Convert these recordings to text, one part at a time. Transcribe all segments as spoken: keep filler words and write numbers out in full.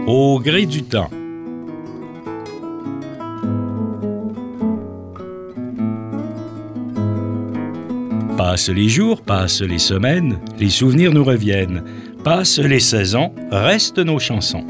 Au gré du temps. Passent les jours, passent les semaines, les souvenirs nous reviennent. Passent les saisons, restent nos chansons.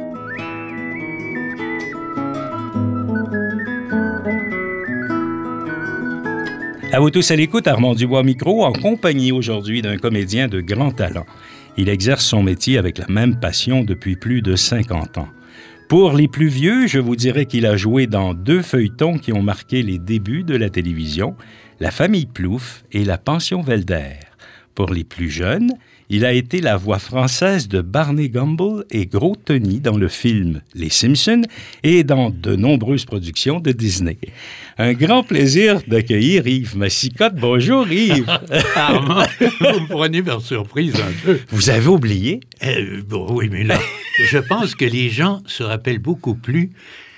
À vous tous à l'écoute, Armand Dubois micro, en compagnie aujourd'hui d'un comédien de grand talent. Il exerce son métier avec la même passion depuis plus de cinquante ans. Pour les plus vieux, je vous dirais qu'il a joué dans deux feuilletons qui ont marqué les débuts de la télévision, La famille Plouffe et La pension Velder. Pour les plus jeunes, il a été la voix française de Barney Gumble et Gros Tony dans le film Les Simpsons et dans de nombreuses productions de Disney. Un grand plaisir d'accueillir Yves Massicotte. Bonjour Yves. Armand, vous me prenez par surprise un peu. Vous avez oublié? Euh, bon, oui, mais là, je pense que les gens se rappellent beaucoup plus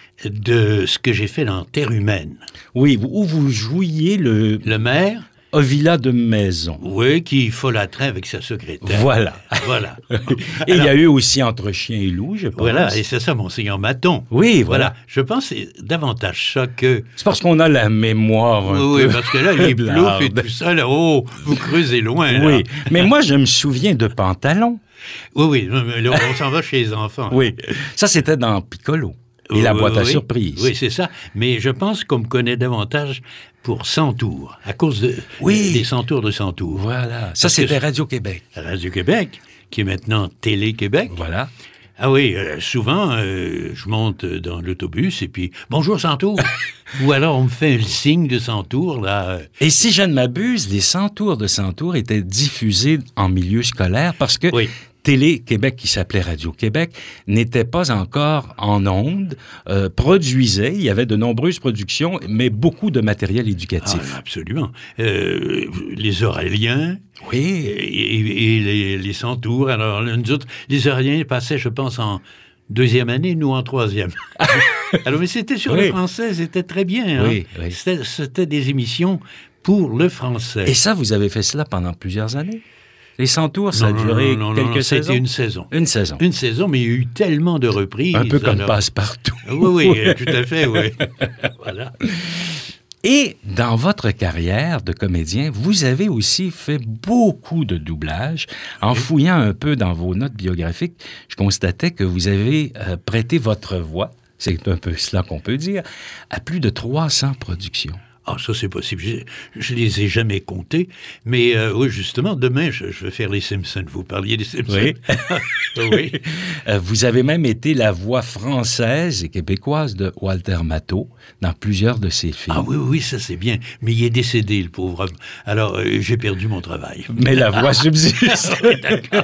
de ce que j'ai fait dans Terre humaine. Oui, où vous jouiez le... Le maire. Ovila de Maison. Oui, qui folâtrait avec sa secrétaire. Voilà. Voilà. Et il y a eu aussi Entre chien et loup, je pense. Voilà, et c'est ça, Monseigneur Maton. Oui, voilà. voilà. Je pense que c'est davantage ça que... C'est parce qu'on a la mémoire un oui, peu... Oui, parce que là, les ploufs et tout ça, là, oh, vous creusez loin, là. Oui, mais moi, je me souviens de Pantalon. Oui, oui, là, on s'en va chez les enfants. Oui, ça, c'était dans Piccolo. Et la boîte à oui, surprise. Oui, c'est ça. Mais je pense qu'on me connaît davantage pour Centaure, à cause de, oui. des Centaures de Centaure. Voilà. Ça, c'était Radio-Québec. Radio-Québec, qui est maintenant Télé-Québec. Voilà. Ah oui, euh, souvent, euh, je monte dans l'autobus et puis « Bonjour, Centaure! » Ou alors, on me fait le signe de Centaure, là. Et si je ne m'abuse, les Centaures de Centaure étaient diffusés en milieu scolaire parce que... Oui. Télé-Québec, qui s'appelait Radio-Québec, n'était pas encore en ondes, euh, produisait, il y avait de nombreuses productions, mais beaucoup de matériel éducatif. Ah, absolument. Euh, les Auréliens, oui. et, et, et les, les Centaures. Alors, nous autres, les Auréliens passaient, je pense, en deuxième année, nous en troisième. Alors, mais c'était sur oui. le français, c'était très bien. Hein? Oui, oui. C'était, c'était des émissions pour le français. Et ça, vous avez fait cela pendant plusieurs années? Les Centaures, ça a duré non, non, quelques non, non, saisons? C'était une saison. Une saison. Une saison, mais il y a eu tellement de reprises. Un peu comme alors... Passe-Partout. Oui, oui, tout à fait, oui. Voilà. Et dans votre carrière de comédien, vous avez aussi fait beaucoup de doublages. En oui. fouillant un peu dans vos notes biographiques, je constatais que vous avez euh, prêté votre voix, c'est un peu cela qu'on peut dire, à plus de trois cents productions. Ah, ça, c'est possible. Je ne les ai jamais comptés. Mais euh, oui, justement, demain, je, je vais faire les Simpsons. Vous parliez des Simpsons. Oui. oui. Euh, vous avez même été la voix française et québécoise de Walter Matthau dans plusieurs de ses films. Ah oui, oui, ça, c'est bien. Mais il est décédé, le pauvre homme. Alors, euh, j'ai perdu mon travail. Mais la voix subsiste. D'accord.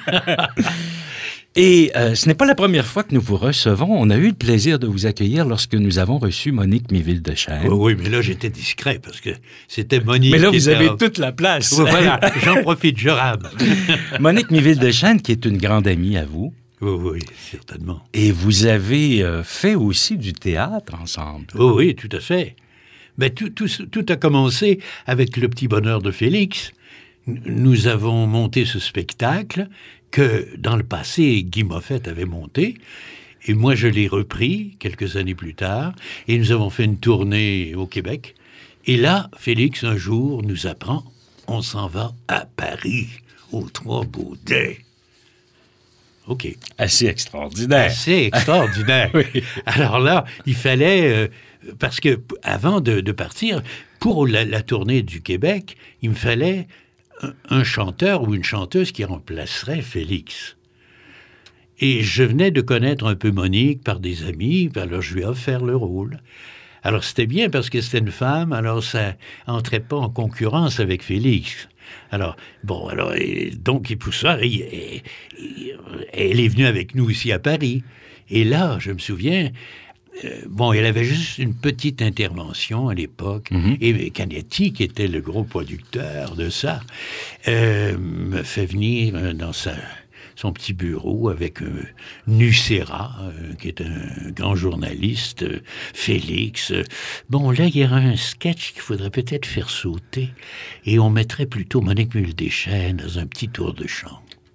Et euh, ce n'est pas la première fois que nous vous recevons. On a eu le plaisir de vous accueillir lorsque nous avons reçu Monique Miville-Deschênes. Oui, oui, mais là, j'étais discret parce que c'était Monique. Mais là, qui vous était... avez toute la place. Oui, voilà, j'en profite, je rame. Monique Miville-Deschênes, qui est une grande amie à vous. Oui, oui, certainement. Et vous avez euh, fait aussi du théâtre ensemble. Oui, oui, tout à fait. Mais tout, tout, tout a commencé avec Le Petit Bonheur de Félix. Nous avons monté ce spectacle que, dans le passé, Guy Moffett avait monté. Et moi, je l'ai repris quelques années plus tard. Et nous avons fait une tournée au Québec. Et là, Félix, un jour, nous apprend, on s'en va à Paris, aux Trois-Baudets. OK. Assez extraordinaire. Assez extraordinaire. Oui. Alors là, il fallait... Euh, parce que avant de, de partir, pour la, la tournée du Québec, il me fallait... un chanteur ou une chanteuse qui remplacerait Félix. Et je venais de connaître un peu Monique par des amis, alors je lui ai offert le rôle. Alors c'était bien parce que c'était une femme, alors ça entrait pas en concurrence avec Félix. Alors, bon, alors, et, donc, et pour ça, et, et, et, elle est venue avec nous ici à Paris. Et là, je me souviens... Euh, bon, elle avait juste une petite intervention à l'époque. Mm-hmm. Et Canetti, qui était le gros producteur de ça, euh, me fait venir dans sa, son petit bureau avec euh, Nucera, euh, qui est un grand journaliste, euh, Félix. Euh, bon, là, il y aurait un sketch qu'il faudrait peut-être faire sauter. Et on mettrait plutôt Monique Miville-Deschênes dans un petit tour de chant.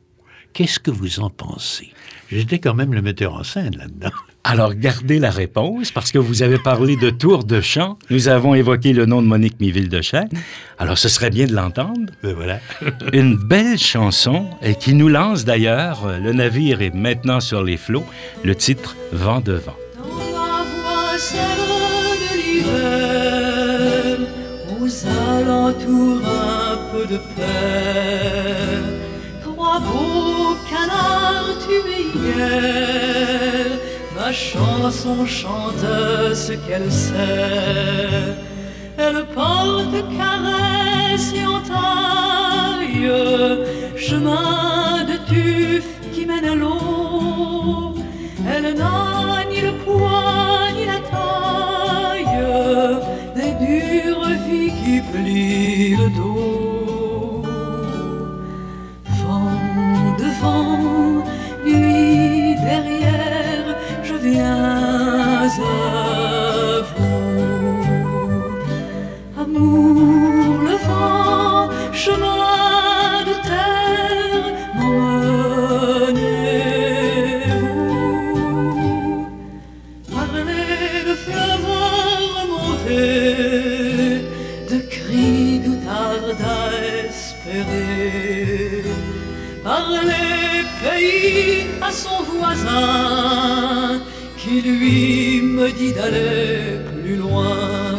Qu'est-ce que vous en pensez? J'étais quand même le metteur en scène là-dedans. Alors, gardez la réponse, parce que vous avez parlé de tour de chant. Nous avons évoqué le nom de Monique Miville-Deschênes. Alors, ce serait bien de l'entendre. Ben voilà. Une belle chanson et qui nous lance d'ailleurs. Le navire est maintenant sur les flots. Le titre « Vent de vent ». Dans la voie celle de l'hiver, aux alentours un peu de paix, trois beaux canards tués hier, ma chanson chante ce qu'elle sait. Elle porte caresse et entaille, chemin de tuf qui mène à l'eau. Elle n'a ni le poids ni la taille des dures vies qui plient le dos. Vent devant, nuit derrière, je viens à vous. Amour, le vent, chemin de terre, m'emmenez-vous. Parlez de fleuves remontés, de cris d'outarde à espérer. Parlez pays à son voisin, qui lui me dit d'aller plus loin.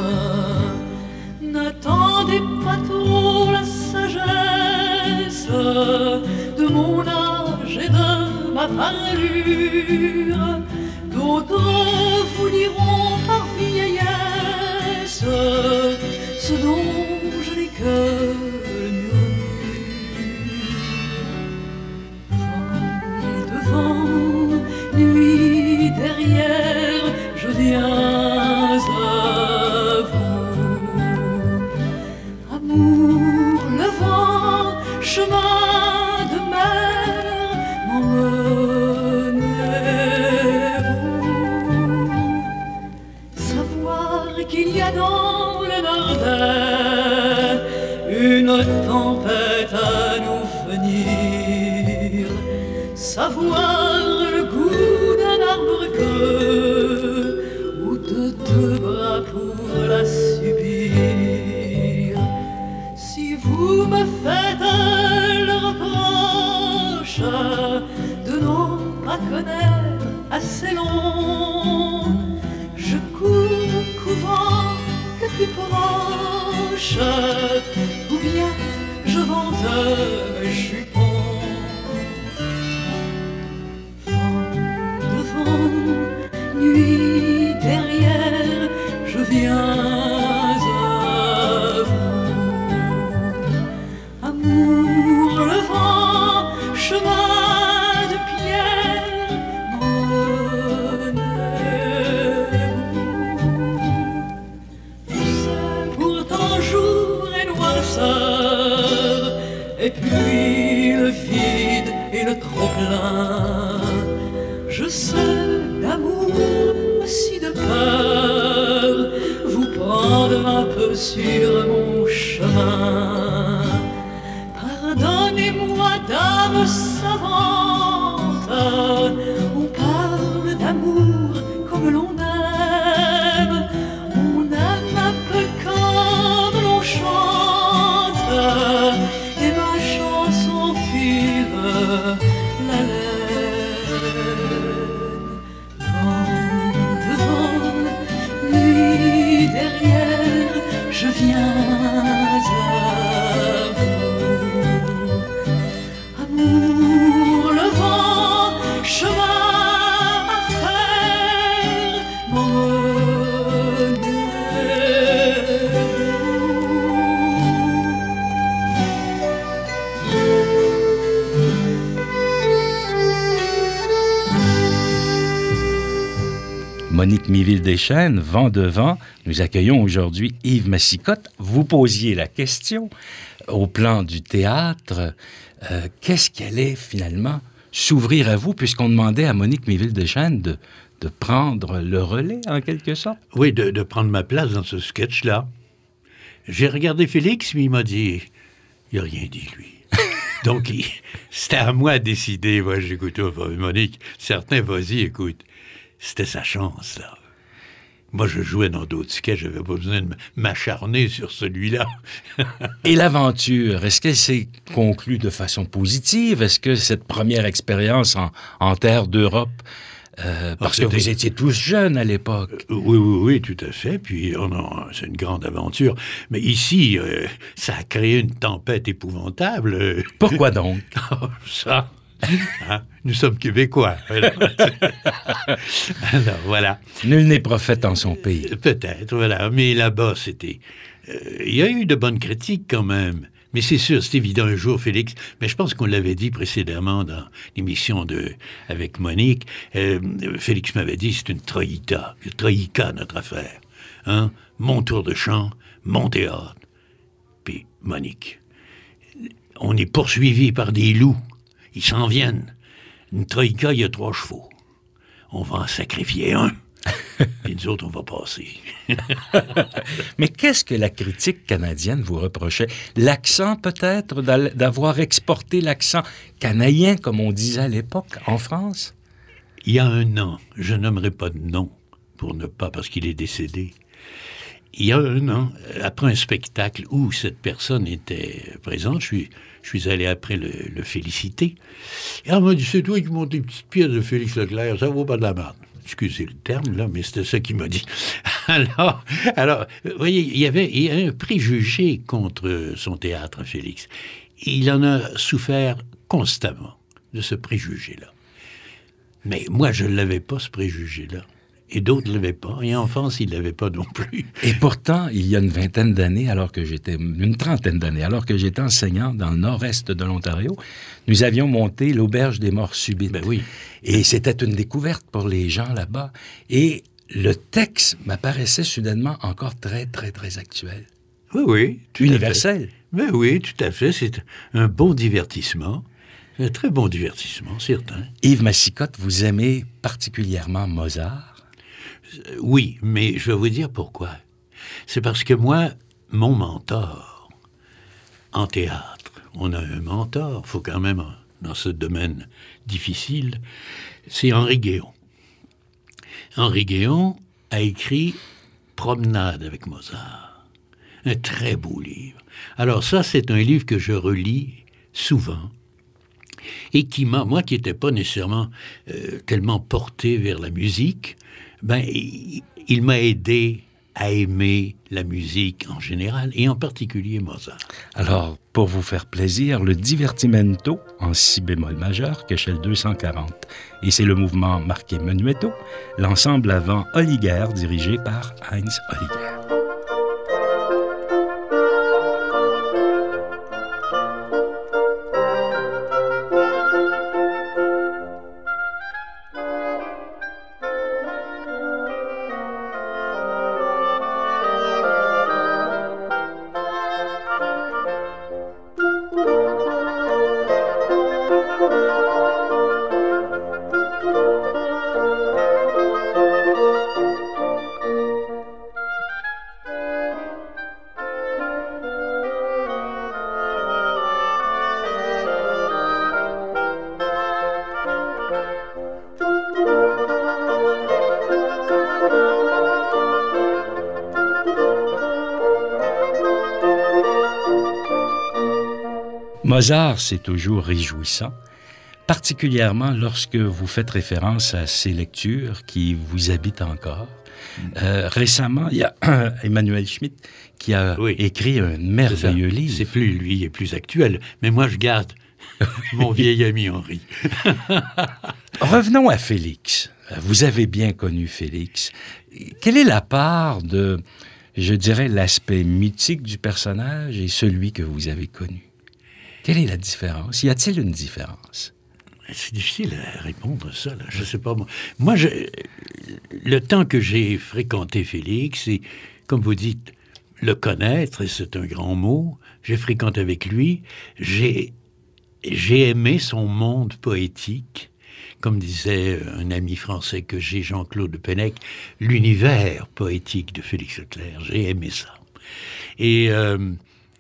N'attendez pas trop la sagesse de mon âge et de ma parure. D'autres vous diront par vieillesse ce dont je n'ai que le murmure. Vent devant, nuit derrière, je viens à vous. Amour, le vent, chemin de mer, m'emmenez-vous. Savoir qu'il y a dans le Nord une tempête à nous venir. Savoir le goût d'un arbre creux ou de deux bras pour la subir. Si vous me faites le reproche de non pas connaître assez long, je cours couvent le plus proche, ou bien je vante mes jupons. Vent devant, nuit derrière, je viens à vous. Amour, le vent, chemin de pierre, m'emmenez-vous. C'est pourtant jour et noirceur, et puis le vide et le trop-plein. Je sais d'amour, aussi de peur, vous prendre un peu sur mon chemin. Pardonnez-moi, dame savante, on parle d'amour comme l'on aime. On aime un peu comme l'on chante, et ma chanson file la laine. Vent devant, nuit derrière, je viens à vous. Amour, le vent, chemin à faire, m'emmenez-vous. Monique Miville-Deschênes, Vent de vent. Nous accueillons aujourd'hui Yves Massicotte. Vous posiez la question au plan du théâtre. Euh, qu'est-ce qui allait finalement s'ouvrir à vous, puisqu'on demandait à Monique Miville-Deschênes de, de prendre le relais, en quelque sorte? Oui, de, de prendre ma place dans ce sketch-là. J'ai regardé Félix, mais il m'a dit... Il n'a rien dit, lui. Donc, il, c'était à moi de décider. Moi, j'écoutais Monique. Certains, vas-y, écoute. C'était sa chance, là. Moi, je jouais dans d'autres sketchs, je n'avais pas besoin de m'acharner sur celui-là. Et l'aventure, est-ce qu'elle s'est conclue de façon positive? Est-ce que cette première expérience en, en terre d'Europe, euh, parce Alors, que vous étiez tous jeunes à l'époque? Euh, oui, oui, oui, tout à fait. Puis, oh non, c'est une grande aventure. Mais ici, euh, ça a créé une tempête épouvantable. Pourquoi donc? Oh, ça... Hein? Nous sommes Québécois. Alors, voilà. Nul n'est prophète en son pays. Peut-être, voilà. Mais là-bas, c'était... Euh, il y a eu de bonnes critiques quand même. Mais c'est sûr, c'est évident, un jour, Félix... Mais je pense qu'on l'avait dit précédemment dans l'émission de avec Monique. Euh, Félix m'avait dit, c'est une troïka. Une troïka, notre affaire. Hein? Mon tour de chant, mon théâtre. Puis Monique. On est poursuivi par des loups. Ils s'en viennent. Une troïka, il y a trois chevaux. On va en sacrifier un. Puis nous autres, on va passer. Mais qu'est-ce que la critique canadienne vous reprochait? L'accent, peut-être, d'avoir exporté l'accent canadien, comme on disait à l'époque, en France? Il y a un an, je nommerai pas de nom, pour ne pas, parce qu'il est décédé. Il y a un an, après un spectacle où cette personne était présente, je suis... Je suis allé après le, le féliciter. Et elle m'a dit, c'est toi qui montes des petites pièces de Félix Leclerc, ça vaut pas de la merde. Excusez le terme, là, mais c'était ça qu'il m'a dit. alors, alors, vous voyez, il y avait, il y avait un préjugé contre son théâtre, Félix. Il en a souffert constamment, de ce préjugé-là. Mais moi, je ne l'avais pas, ce préjugé-là. Et d'autres ne l'avaient pas. Et en France, ils ne l'avaient pas non plus. Et pourtant, il y a une vingtaine d'années, alors que j'étais... Une trentaine d'années, alors que j'étais enseignant dans le nord-est de l'Ontario, nous avions monté l'Auberge des Morts Subites. Ben oui. Et c'était une découverte pour les gens là-bas. Et le texte m'apparaissait soudainement encore très, très, très actuel. Oui, oui. Tout universel. Ben oui, tout à fait. C'est un bon divertissement. Un très bon divertissement, certain. Yves Massicotte, vous aimez particulièrement Mozart? Oui, mais je vais vous dire pourquoi. C'est parce que moi, mon mentor en théâtre, on a un mentor, il faut quand même, dans ce domaine difficile, c'est Henri Guéon. Henri Guéon a écrit Promenade avec Mozart. Un très beau livre. Alors ça, c'est un livre que je relis souvent et qui m'a, moi qui n'étais pas nécessairement euh, tellement porté vers la musique, ben, il, il m'a aidé à aimer la musique en général, et en particulier Mozart. Alors, pour vous faire plaisir, le Divertimento en si bémol majeur, Köchel deux cent quarante. Et c'est le mouvement marqué Menuetto, l'ensemble avant Holliger, dirigé par Heinz Holliger. Mozart, c'est toujours réjouissant, particulièrement lorsque vous faites référence à ces lectures qui vous habitent encore. Euh, récemment, il y a Emmanuel Schmitt qui a oui. écrit un merveilleux c'est livre. C'est plus lui, il est plus actuel, mais moi je garde mon vieil ami Henri. Revenons à Félix. Vous avez bien connu Félix. Quelle est la part de, je dirais, l'aspect mythique du personnage et celui que vous avez connu? Quelle est la différence? Y a-t-il une différence? C'est difficile à répondre à ça, là. Je sais pas. Moi, moi je, le temps que j'ai fréquenté Félix, et comme vous dites, le connaître, et c'est un grand mot, j'ai fréquenté avec lui, j'ai, j'ai aimé son monde poétique, comme disait un ami français que j'ai, Jean-Claude Pennec, l'univers poétique de Félix Leclerc. J'ai aimé ça. Et... Euh,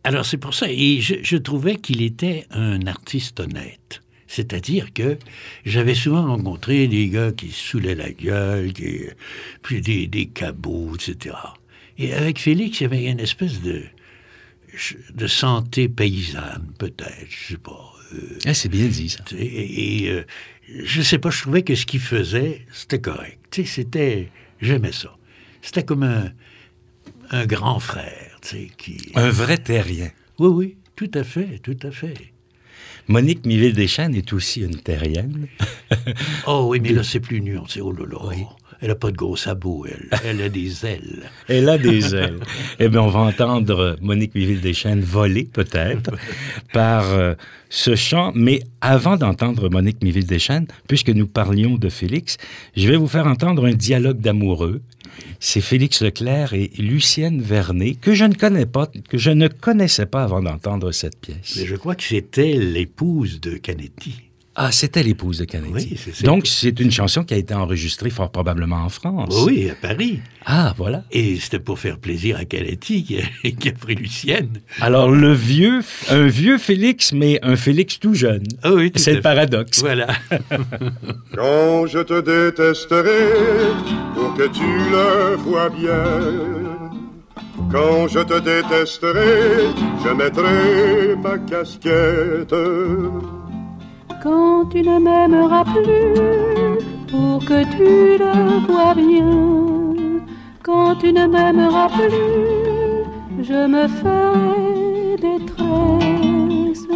Alors, c'est pour ça. Et je, je trouvais qu'il était un artiste honnête. C'est-à-dire que j'avais souvent rencontré des gars qui se saoulaient la gueule, qui, puis des, des cabots, et cetera. Et avec Félix, il y avait une espèce de, de santé paysanne, peut-être, je sais pas. Euh, ah, c'est bien dit, ça. Et, et euh, je sais pas, je trouvais que ce qu'il faisait, c'était correct. Tu sais, c'était... J'aimais ça. C'était comme un, un grand frère, tu sais, qui... Un vrai terrien. Oui, oui, tout à fait, tout à fait. Monique Miville-Deschênes est aussi une terrienne. Oh oui, mais là, c'est plus nuancé. Oh là là. Oui. Elle n'a pas de gros sabots, elle. Elle a des ailes. Elle a des ailes. Eh bien, on va entendre Monique Miville-Deschênes voler, peut-être, par euh, ce chant. Mais avant d'entendre Monique Miville-Deschênes, puisque nous parlions de Félix, je vais vous faire entendre un dialogue d'amoureux. C'est Félix Leclerc et Lucienne Vernet, que je ne connais pas, que je ne connaissais pas avant d'entendre cette pièce. Mais je crois que c'était l'épouse de Canetti. Ah, c'était l'épouse de Canetti. Oui, c'est ça. Donc, c'est une chanson qui a été enregistrée fort probablement en France. Oui, à Paris. Ah, voilà. Et c'était pour faire plaisir à Canetti qui a, qui a pris Lucienne. Alors, le vieux, un vieux Félix, mais un Félix tout jeune. Ah oui, tout c'est à le paradoxe. Voilà. Quand je te détesterai, pour que tu le vois bien. Quand je te détesterai, je mettrai ma casquette. Quand tu ne m'aimeras plus, pour que tu le vois bien. Quand tu ne m'aimeras plus, je me ferai détresse.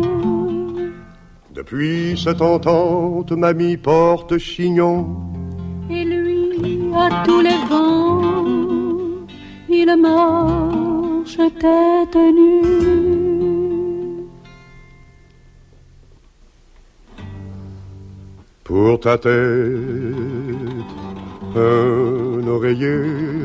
Depuis cette entente, mamie porte chignon. Et lui, à tous les vents, il marche tête nue. Pour ta tête, un oreiller.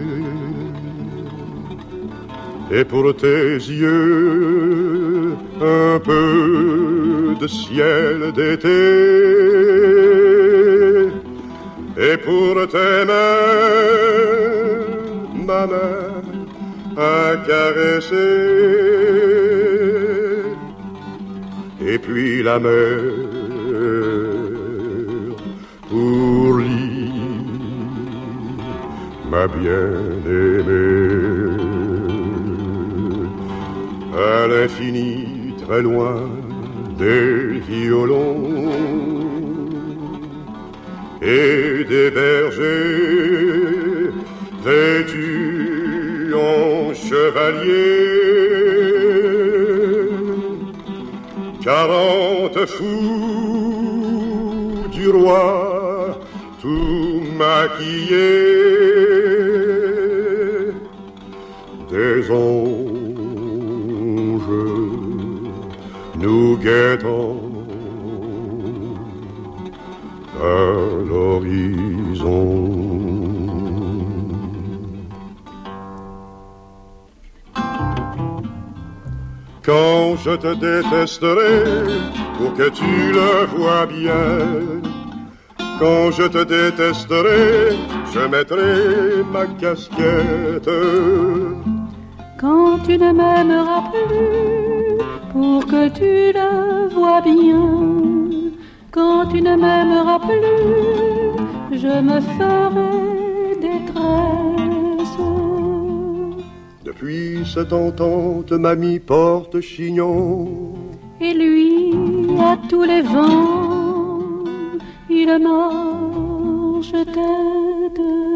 Et pour tes yeux, un peu de ciel d'été. Et pour tes mains, ma main à caresser. Et puis la mer pour lui, ma bien-aimée. À l'infini, très loin des violons et des bergers vêtus en chevalier. Quarante fous du roi, tout maquillés, des anges nous guettant à l'horizon. Quand je te détesterai, pour que tu le vois bien. Quand je te détesterai, je mettrai ma casquette. Quand tu ne m'aimeras plus, pour que tu le vois bien. Quand tu ne m'aimeras plus, je me ferai détresse. Depuis cette entente, mamie porte chignon. Et lui, à tous les vents, il marche tête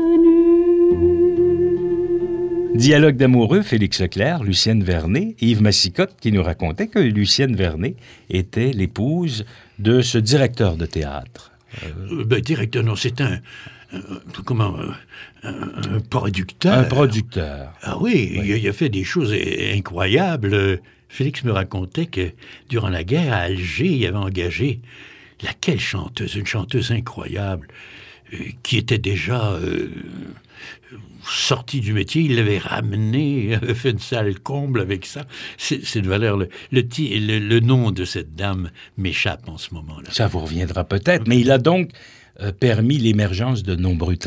nue. Dialogue d'amoureux, Félix Leclerc, Lucienne Vernet, Yves Massicotte qui nous racontait que Lucienne Vernet était l'épouse de ce directeur de théâtre. Euh, ben, directeur, non, c'est un... un comment... Un, un producteur. Un producteur. Ah oui, oui. Il, a, il a fait des choses incroyables. Félix me racontait que durant la guerre, à Alger, il avait engagé laquelle chanteuse, une chanteuse incroyable, euh, qui était déjà euh, sortie du métier. Il l'avait ramenée, avait fait une salle comble avec ça. C'est, c'est de valeur. Le, le, le, le nom de cette dame m'échappe en ce moment-là. Ça vous reviendra peut-être, mais il a donc euh, permis l'émergence de nombreux talents.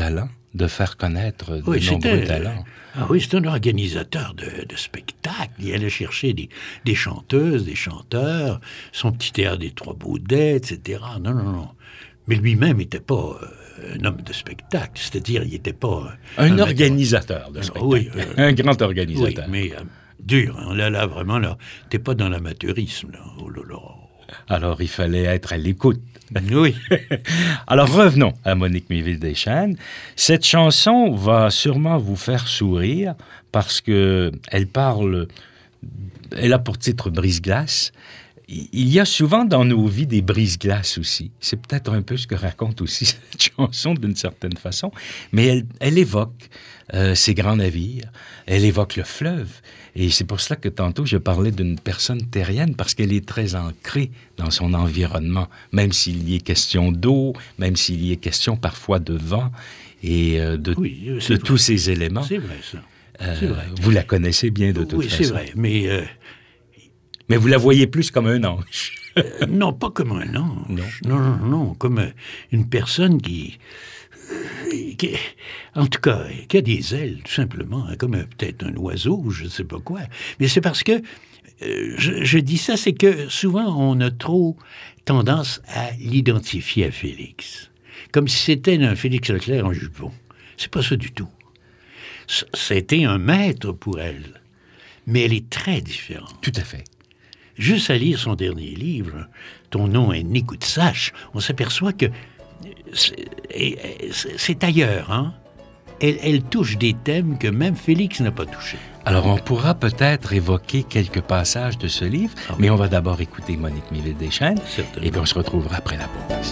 de faire connaître de Oui, nombreux c'était- talents. Ah oui, c'est un organisateur de, de spectacles. Il allait chercher des, des chanteuses, des chanteurs, son petit théâtre des Trois Baudets, et cetera. Non, non, non. Mais lui-même n'était pas euh, un homme de spectacle. C'est-à-dire, il n'était pas... euh, Un mec- organisateur de spectacle. Oui, euh, un grand Oui, organisateur. mais euh, dur. Hein. Là, là, vraiment, là, t'es pas dans l'amateurisme. Là. Oh là là. Alors, il fallait être à l'écoute. Oui. Alors, revenons à Monique Méville-Deschênes. Cette chanson va sûrement vous faire sourire parce que elle parle... Elle a pour titre « Brise-glace ». Il y a souvent dans nos vies des brise-glaces aussi. C'est peut-être un peu ce que raconte aussi cette chanson d'une certaine façon, mais elle, elle évoque euh, ces grands navires, elle évoque le fleuve, et c'est pour cela que tantôt je parlais d'une personne terrienne, parce qu'elle est très ancrée dans son environnement, même s'il y est question d'eau, même s'il y est question parfois de vent, et euh, de, Oui, de c'est vrai. tous ces éléments. C'est vrai, ça. Euh, c'est vrai. Vous la connaissez bien de toute Oui, façon. c'est vrai. Mais euh, Mais vous la voyez plus comme un ange. euh, non, pas comme un ange. Non. Non, non, non. Comme euh, une personne qui, euh, qui... En tout cas, qui a des ailes, tout simplement. Hein, comme euh, peut-être un oiseau, je ne sais pas quoi. Mais c'est parce que... euh, je, je dis ça, c'est que souvent, on a trop tendance à l'identifier à Félix. Comme si c'était un Félix Leclerc en jupon. C'est pas ça du tout. C- C'était un maître pour elle. Mais elle est très différente. Tout à fait. Juste à lire son dernier livre, Ton nom est Nécoutesache, on s'aperçoit que c'est, c'est- c'est ailleurs. Hein? Elle, elle touche des thèmes que même Félix n'a pas touchés. Alors, on pourra peut-être évoquer quelques passages de ce livre, Ah oui. mais on va d'abord écouter Monique Méville-Deschênes, Certainement. et puis on se retrouvera après la pause.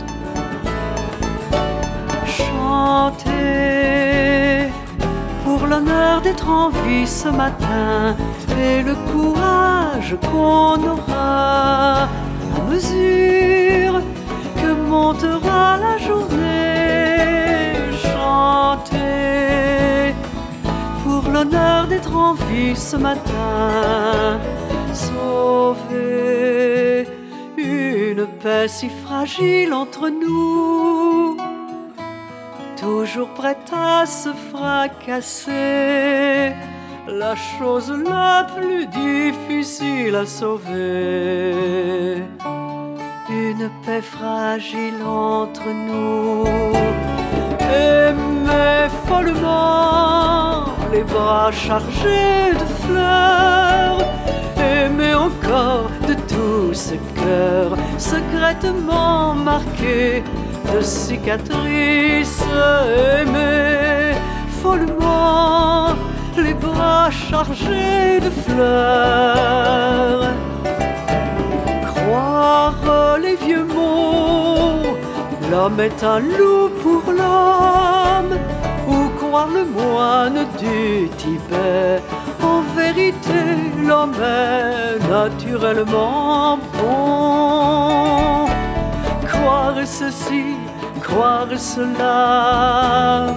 Chanter pour l'honneur d'être en vie ce matin et le courage qu'on aura à mesure que montera la journée. Chanter pour l'honneur d'être en vie ce matin, sauver une paix si fragile entre nous, toujours prête à se fracasser, la chose la plus difficile à sauver. Une paix fragile entre nous, aimer follement, les bras chargés de fleurs, aimer encore de tout ce cœur secrètement marqué de cicatrices, aimer follement les bras chargés de fleurs, croire les vieux mots, l'homme est un loup pour l'homme, ou croire le moine du Tibet, en vérité l'homme est naturellement bon. Croire ceci, croire cela,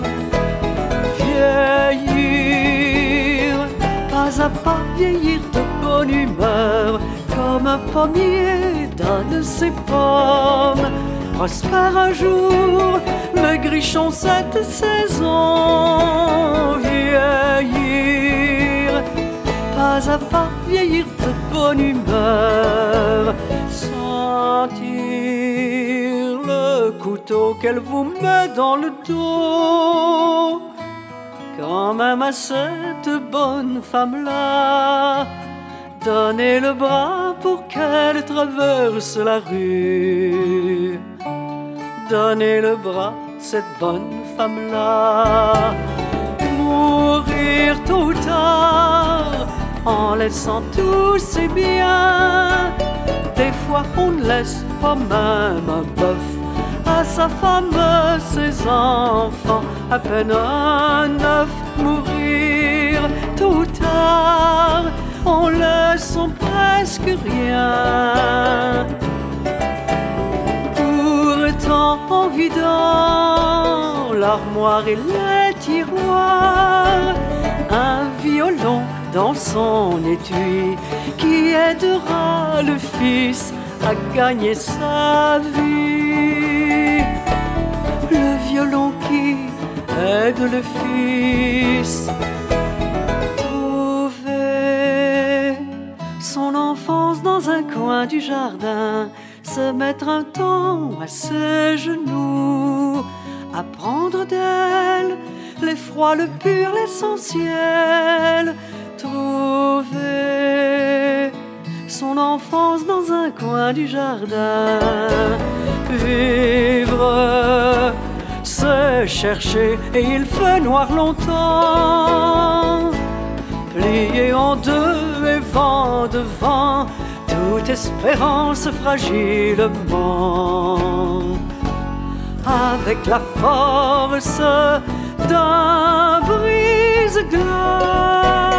vieillir, pas à pas vieillir de bonne humeur, comme un pommier donne ses pommes, prospère un jour, maigrichons cette saison, vieillir, pas à pas vieillir de bonne humeur, sentir le couteau qu'elle vous met dans le dos, quand même à cette bonne femme-là, donnez le bras pour qu'elle traverse la rue. Donnez le bras, cette bonne femme-là. Mourir tôt ou tard, en laissant tous ses biens. Des fois on ne laisse pas même un bœuf à sa femme, ses enfants, à peine un œuf. Mourir tôt ou tard, on laisse presque rien. Pourtant en vidant l'armoire et les tiroirs, un violon dans son étui qui aidera le fils à gagner sa vie. Le violon qui aide le fils. Trouver son enfance dans un coin du jardin, se mettre un temps à ses genoux, apprendre d'elle l'effroi, le pur, l'essentiel. Trouver son enfance dans un coin du jardin, vivre, se chercher, et il fait noir longtemps, plié en deux et vent devant, toute espérance fragilement, avec la force d'un brise-glace.